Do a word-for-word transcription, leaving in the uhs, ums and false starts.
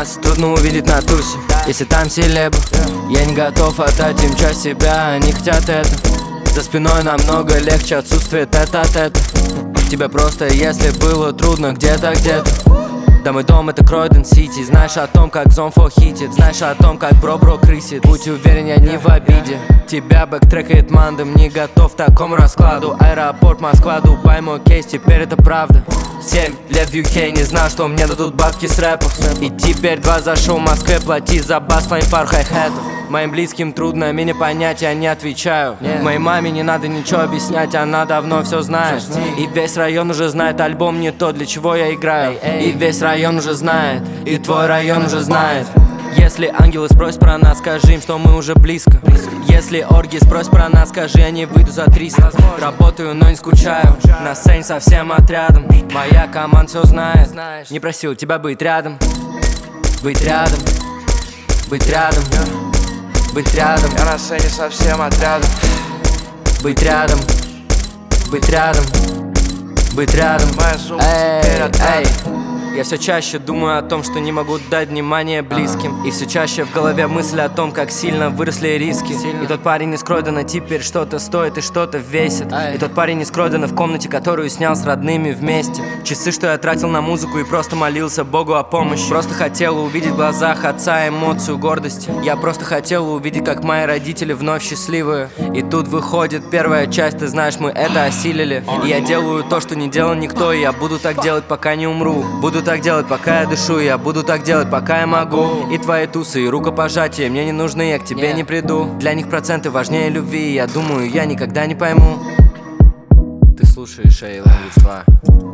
нас трудно увидеть на тусе. Если там селебы, я не готов отдать им часть себя, они хотят это. За спиной намного легче отсутствие тет-а-тета. Тебе просто, если было трудно где-то, где-то. Да, мой дом это Кройден-Сити. Знаешь о том, как Зомфо хитит. Знаешь о том, как бро-бро крысит. Будь уверен, я не в обиде. Тебя бэктрекает мандом, не готов к такому раскладу. Аэропорт, Москва, Дубай, мой кейс, теперь это правда. Семь лет в ю кей, не знал, что мне дадут бабки с рэпов. И теперь два за шоу в Москве, плати за бас, твоим пару хай-хэтов. Моим близким трудно меня понять, я не отвечаю. Моей маме не надо ничего объяснять, она давно все знает. И весь район уже знает, альбом не то, для чего я играю. И весь район уже знает, и твой район уже знает. Если ангелы спросят про нас, скажи им, что мы уже близко. Если орги спросят про нас, скажи, я не выйду за триста. Работаю, но не скучаю, на сцене со всем отрядом. Моя команда все знает, не просил тебя быть рядом. Быть рядом, быть рядом, быть рядом. Я на сцене со всем отрядом. Быть рядом, быть рядом, быть рядом. Моя сумка теперь отрядом. Я все чаще думаю о том, что не могу дать внимание близким. И все чаще в голове мысль о том, как сильно выросли риски. И тот парень из Кройдена теперь что-то стоит и что-то весит. И тот парень из Кройдена в комнате, которую снял с родными вместе. Часы, что я тратил на музыку и просто молился Богу о помощи. Просто хотел увидеть в глазах отца эмоцию гордости. Я просто хотел увидеть, как мои родители вновь счастливые. И тут выходит первая часть, ты знаешь, мы это осилили. И я делаю то, что не делал никто, и я буду так делать, пока не умру. Буду так делать, пока я дышу, я буду так делать, пока я могу. И твои тусы, и рукопожатия мне не нужны, я к тебе не приду. Для них проценты важнее любви, я думаю, я никогда не пойму. Ты слушаешь Эй Language два.